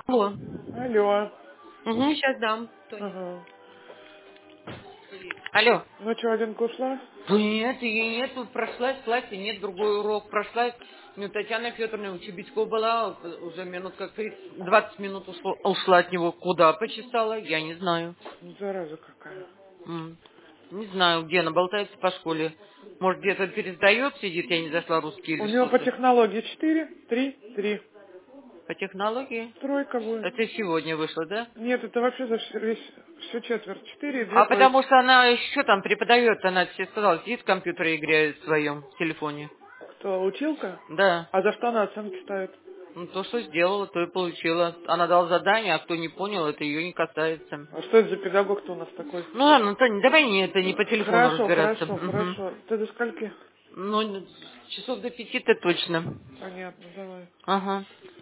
Алло. Алло. Угу, сейчас дам. Тоня. Ага. Алло. Ну что, Алинка ушла? Нет, ее нет, тут прошлась в классе, нет, другой урок. Прошлась, ну, Татьяна Федоровна у Чебиськова была, уже минут как 30, 20 минут ушла от него. Куда почесала, я не знаю. Ну, зараза какая. Не знаю, где она болтается по школе. Может, где-то пересдает, сидит, я не зашла русский У или нее по что-то. технологии 4, 3, 3. По технологии? Тройка будет. Это сегодня вышло, да? Нет, это вообще за всю четверть. 4 и 2 А потому тройки. что она еще там преподает, она тебе сказала, сидит в компьютере играет в своем телефоне. Кто, училка? Да. А за что она оценки ставит? Ну, то, что сделала, то и получила. Она дала задание, а кто не понял, это ее не касается. А что это за педагог-то у нас такой? Ну ладно, Тоня, давай это не по телефону Хорошо, разбираться. хорошо, Мгм. хорошо. Ты до скольки? Ну, часов до 5-то точно. Понятно, давай. Ага.